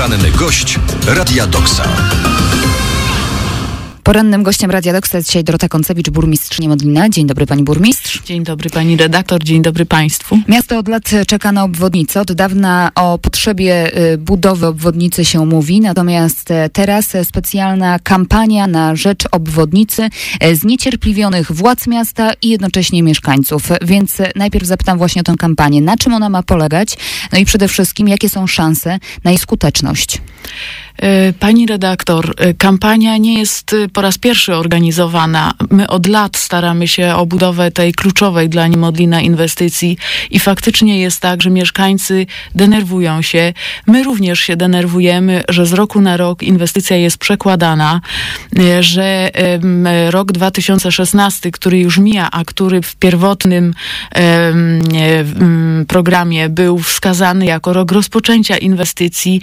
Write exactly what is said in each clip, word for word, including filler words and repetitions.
Poranny gość Radia Doksa. Porannym gościem Radia Doksa jest dzisiaj Dorota Koncewicz, burmistrz Niemodlina. Dzień dobry, pani burmistrz. Dzień dobry, pani redaktor. Dzień dobry państwu. Miasto od lat czeka na obwodnicę. Od dawna o potrzebie budowy obwodnicy się mówi, natomiast teraz specjalna kampania na rzecz obwodnicy zniecierpliwionych władz miasta i jednocześnie mieszkańców. Więc najpierw zapytam właśnie o tę kampanię. Na czym ona ma polegać? No i przede wszystkim, jakie są szanse na jej skuteczność? Pani redaktor, kampania nie jest po raz pierwszy organizowana. My od lat staramy się o budowę tej kluczowej dla Niemodlina inwestycji i faktycznie jest tak, że mieszkańcy denerwują się. My również się denerwujemy, że z roku na rok inwestycja jest przekładana, że rok dwa tysiące szesnasty, który już mija, a który w pierwotnym programie był wskazany jako rok rozpoczęcia inwestycji,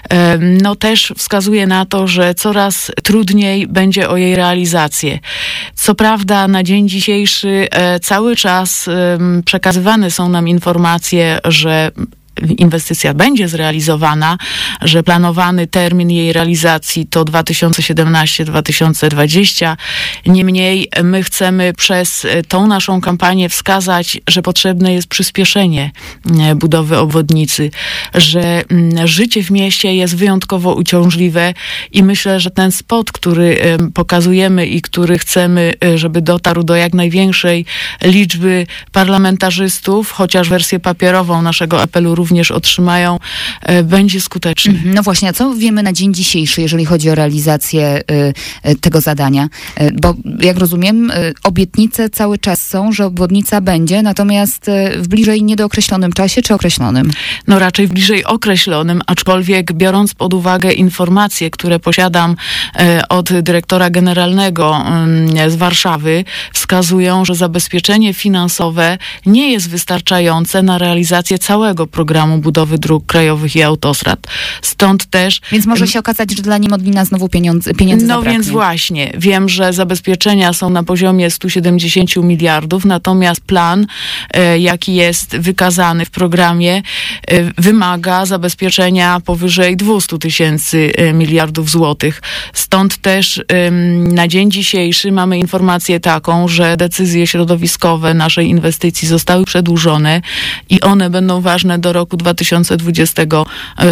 no też wskazuje na to, że coraz trudniej będzie o jej realizację. Co prawda na dzień dzisiejszy e, cały czas e, przekazywane są nam informacje, że inwestycja będzie zrealizowana, że planowany termin jej realizacji to dwa tysiące siedemnasty do dwa tysiące dwudziestego. Niemniej my chcemy przez tą naszą kampanię wskazać, że potrzebne jest przyspieszenie budowy obwodnicy, że życie w mieście jest wyjątkowo uciążliwe i myślę, że ten spot, który pokazujemy i który chcemy, żeby dotarł do jak największej liczby parlamentarzystów, chociaż wersję papierową naszego apelu również otrzymają, będzie skuteczny. No właśnie, a co wiemy na dzień dzisiejszy, jeżeli chodzi o realizację y, tego zadania? Y, bo jak rozumiem, y, obietnice cały czas są, że obwodnica będzie, natomiast y, w bliżej niedookreślonym czasie, czy określonym? No raczej w bliżej określonym, aczkolwiek biorąc pod uwagę informacje, które posiadam y, od dyrektora generalnego y, z Warszawy, wskazują, że zabezpieczenie finansowe nie jest wystarczające na realizację całego programu budowy dróg krajowych i autostrad. Stąd też... Więc może się okazać, że dla Niemodlina znowu pieniądze, pieniędzy No zabraknie. więc właśnie. Wiem, że zabezpieczenia są na poziomie stu siedemdziesięciu miliardów, natomiast plan, e, jaki jest wykazany w programie, e, wymaga zabezpieczenia powyżej dwustu tysięcy miliardów złotych. Stąd też e, na dzień dzisiejszy mamy informację taką, że decyzje środowiskowe naszej inwestycji zostały przedłużone i one będą ważne do roku dwa tysiące dwudziestego.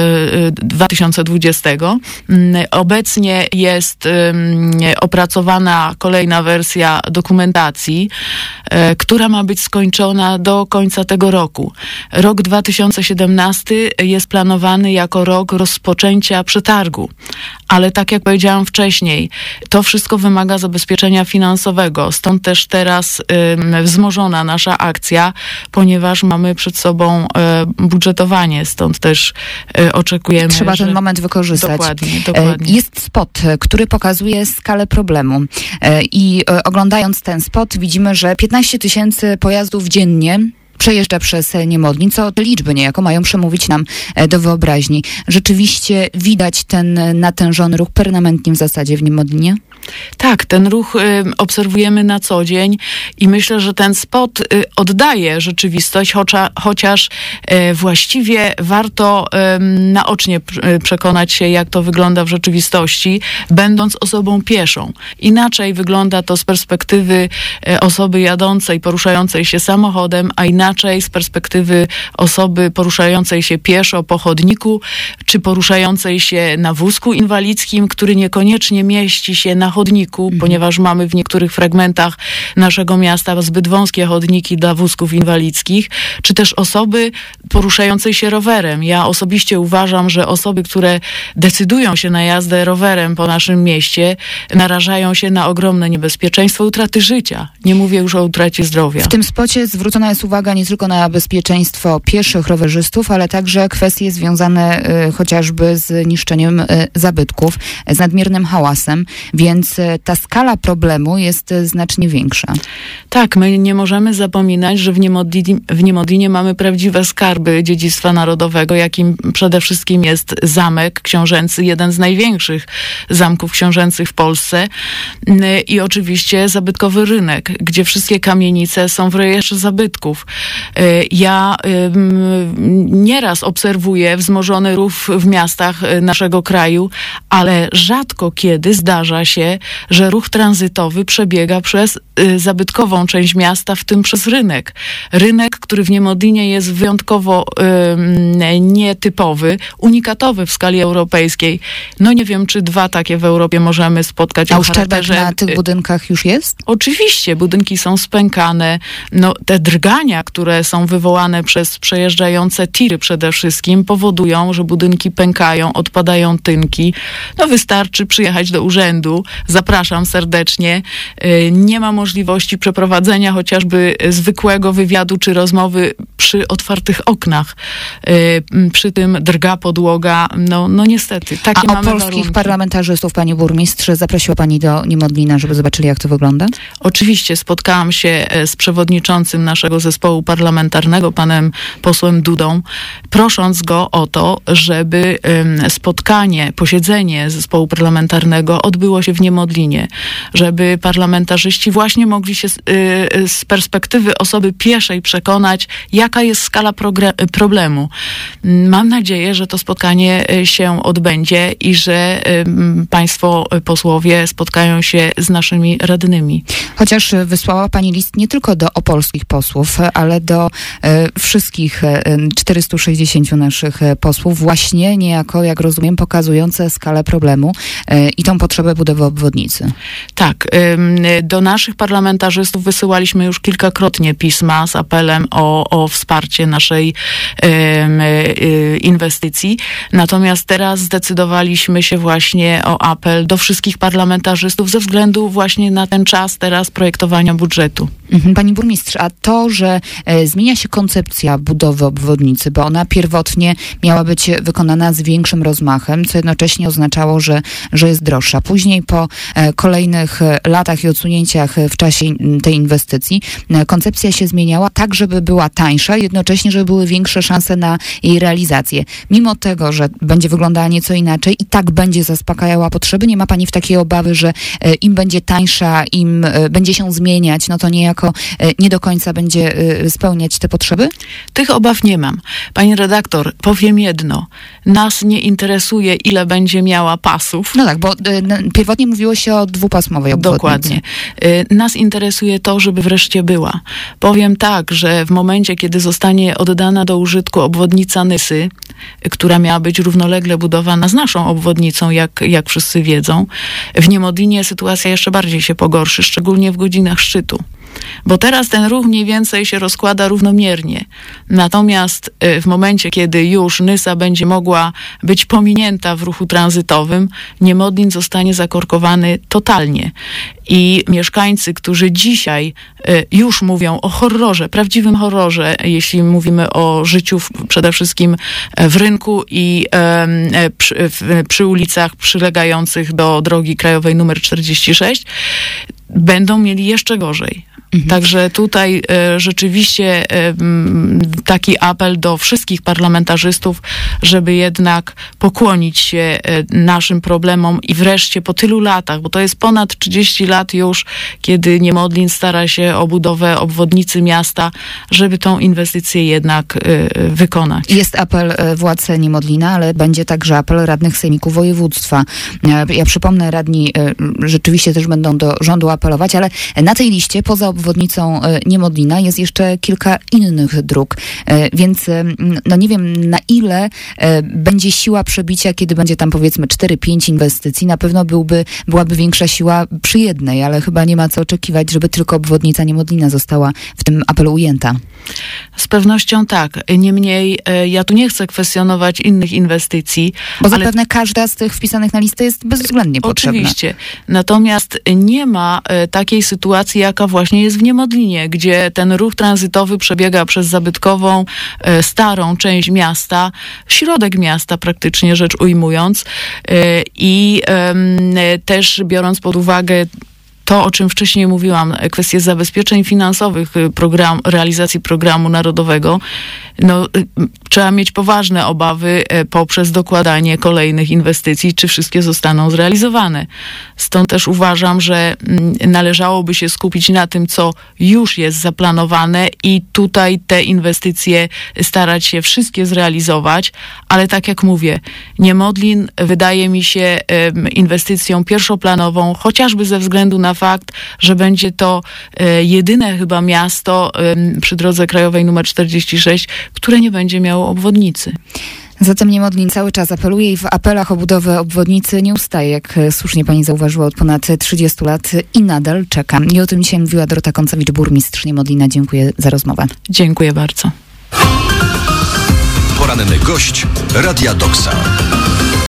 dwa tysiące dwudziestego. Obecnie jest opracowana kolejna wersja dokumentacji, która ma być skończona do końca tego roku. Rok dwa tysiące siedemnasty jest planowany jako rok rozpoczęcia przetargu, ale tak jak powiedziałam wcześniej, to wszystko wymaga zabezpieczenia finansowego. Stąd też teraz wzmożona nasza akcja, ponieważ mamy przed sobą budżetowanie, stąd też e, oczekujemy, Trzeba że... ten moment wykorzystać. Dokładnie, dokładnie. Jest spot, który pokazuje skalę problemu e, i e, oglądając ten spot widzimy, że piętnaście tysięcy pojazdów dziennie przejeżdża przez Niemodlin, co te liczby niejako mają przemówić nam do wyobraźni. Rzeczywiście widać ten natężony ruch permanentnie w zasadzie w Niemodlinie? Tak, ten ruch y, obserwujemy na co dzień i myślę, że ten spot y, oddaje rzeczywistość, chocza, chociaż y, właściwie warto y, naocznie y, przekonać się, jak to wygląda w rzeczywistości, będąc osobą pieszą. Inaczej wygląda to z perspektywy y, osoby jadącej, poruszającej się samochodem, a inaczej z perspektywy osoby poruszającej się pieszo po chodniku, czy poruszającej się na wózku inwalidzkim, który niekoniecznie mieści się na chodniku, mhm. ponieważ mamy w niektórych fragmentach naszego miasta zbyt wąskie chodniki dla wózków inwalidzkich, czy też osoby poruszającej się rowerem. Ja osobiście uważam, że osoby, które decydują się na jazdę rowerem po naszym mieście, narażają się na ogromne niebezpieczeństwo utraty życia. Nie mówię już o utracie zdrowia. W tym spocie zwrócona jest uwaga nie tylko na bezpieczeństwo pieszych rowerzystów, ale także kwestie związane y, chociażby z niszczeniem y, zabytków, z nadmiernym hałasem, więc więc ta skala problemu jest znacznie większa. Tak, my nie możemy zapominać, że w Niemodlinie, w Niemodlinie mamy prawdziwe skarby dziedzictwa narodowego, jakim przede wszystkim jest zamek książęcy, jeden z największych zamków książęcych w Polsce i oczywiście zabytkowy rynek, gdzie wszystkie kamienice są w rejestrze zabytków. Ja nieraz obserwuję wzmożony ruch w miastach naszego kraju, ale rzadko kiedy zdarza się, że ruch tranzytowy przebiega przez zabytkową część miasta, w tym przez rynek. Rynek, który w Niemodlinie jest wyjątkowo y, nietypowy, unikatowy w skali europejskiej. No nie wiem, czy dwa takie w Europie możemy spotkać. A uszczerbek na tych budynkach już jest? Oczywiście, budynki są spękane. No, te drgania, które są wywołane przez przejeżdżające tiry przede wszystkim, powodują, że budynki pękają, odpadają tynki. No wystarczy przyjechać do urzędu. Zapraszam serdecznie. Y, nie ma możliwości przeprowadzenia chociażby zwykłego wywiadu czy rozmowy przy otwartych oknach. Yy, przy tym drga podłoga. No, no niestety, takie A mamy o polskich warunki. parlamentarzystów, pani burmistrz, zaprosiła pani do Niemodlina, żeby zobaczyli, jak to wygląda? Oczywiście spotkałam się z przewodniczącym naszego zespołu parlamentarnego, panem posłem Dudą, prosząc go o to, żeby ym, spotkanie, posiedzenie zespołu parlamentarnego odbyło się w Niemodlinie, żeby parlamentarzyści właśnie mogli się z, y, z perspektywy osoby pieszej przekonać, jaka jest skala progre- problemu. Mam nadzieję, że to spotkanie się odbędzie i że y, państwo posłowie spotkają się z naszymi radnymi. Chociaż wysłała pani list nie tylko do opolskich posłów, ale do y, wszystkich y, czterystu sześćdziesięciu naszych posłów, właśnie niejako, jak rozumiem, pokazujące skalę problemu y, i tą potrzebę budowy obwodnicy. Tak. Y, do naszych parlamentarzystów wysyłaliśmy już kilkakrotnie pisma z apelem o, o wsparcie naszej y, y, inwestycji. Natomiast teraz zdecydowaliśmy się właśnie o apel do wszystkich parlamentarzystów ze względu właśnie na ten czas teraz projektowania budżetu. Pani burmistrz, a to, że e, zmienia się koncepcja budowy obwodnicy, bo ona pierwotnie miała być wykonana z większym rozmachem, co jednocześnie oznaczało, że, że jest droższa. Później po e, kolejnych e, latach i odsunięciach w czasie tej inwestycji e, koncepcja się zmieniała tak, żeby była tańsza, jednocześnie, żeby były większe szanse na jej realizację. Mimo tego, że będzie wyglądała nieco inaczej i tak będzie zaspokajała potrzeby, nie ma pani w takiej obawy, że e, im będzie tańsza, im e, będzie się zmieniać, no to niejako nie do końca będzie spełniać te potrzeby? Tych obaw nie mam. Pani redaktor, powiem jedno. Nas nie interesuje, ile będzie miała pasów. No tak, bo y, pierwotnie mówiło się o dwupasmowej obwodnicy. Dokładnie. Y, nas interesuje to, żeby wreszcie była. Powiem tak, że w momencie, kiedy zostanie oddana do użytku obwodnica Nysy, która miała być równolegle budowana z naszą obwodnicą, jak, jak wszyscy wiedzą, w Niemodlinie sytuacja jeszcze bardziej się pogorszy, szczególnie w godzinach szczytu. Bo teraz ten ruch mniej więcej się rozkłada równomiernie. Natomiast w momencie, kiedy już Nysa będzie mogła być pominięta w ruchu tranzytowym, Niemodlin zostanie zakorkowany totalnie. I mieszkańcy, którzy dzisiaj już mówią o horrorze, prawdziwym horrorze, jeśli mówimy o życiu w, przede wszystkim w rynku i e, przy, w, przy ulicach przylegających do drogi krajowej numer czterdzieści sześć, będą mieli jeszcze gorzej. Mhm. Także tutaj e, rzeczywiście e, taki apel do wszystkich parlamentarzystów, żeby jednak pokłonić się e, naszym problemom i wreszcie po tylu latach, bo to jest ponad trzydzieści lat już, kiedy Niemodlin stara się o budowę obwodnicy miasta, żeby tą inwestycję jednak e, wykonać. Jest apel władz Niemodlina, ale będzie także apel radnych sejmiku województwa. Ja przypomnę, radni rzeczywiście też będą do rządu apelować, ale na tej liście poza obwodnicą Niemodlina jest jeszcze kilka innych dróg, więc no nie wiem, na ile będzie siła przebicia, kiedy będzie tam powiedzmy cztery pięć inwestycji. Na pewno byłby, byłaby większa siła przy jednej, ale chyba nie ma co oczekiwać, żeby tylko obwodnica Niemodlina została w tym apelu ujęta. Z pewnością tak. Niemniej ja tu nie chcę kwestionować innych inwestycji. Bo ale zapewne każda z tych wpisanych na listę jest bezwzględnie potrzebna. Oczywiście. Natomiast nie ma takiej sytuacji, jaka właśnie jest w Niemodlinie, gdzie ten ruch tranzytowy przebiega przez zabytkową, starą część miasta, środek miasta praktycznie rzecz ujmując. I też biorąc pod uwagę to, o czym wcześniej mówiłam, kwestie zabezpieczeń finansowych program, realizacji programu narodowego, no, trzeba mieć poważne obawy poprzez dokładanie kolejnych inwestycji, czy wszystkie zostaną zrealizowane. Stąd też uważam, że należałoby się skupić na tym, co już jest zaplanowane i tutaj te inwestycje starać się wszystkie zrealizować, ale tak jak mówię, Niemodlin wydaje mi się inwestycją pierwszoplanową, chociażby ze względu na fakt, że będzie to jedyne chyba miasto przy drodze krajowej numer czterdzieści sześć, które nie będzie miało obwodnicy. Zatem Niemodlin cały czas apeluje i w apelach o budowę obwodnicy nie ustaje, jak słusznie pani zauważyła, od ponad trzydziestu lat i nadal czeka. I o tym dzisiaj mówiła Dorota Koncewicz, burmistrz Niemodlina. Dziękuję za rozmowę. Dziękuję bardzo. Poranny gość Radia Doksa.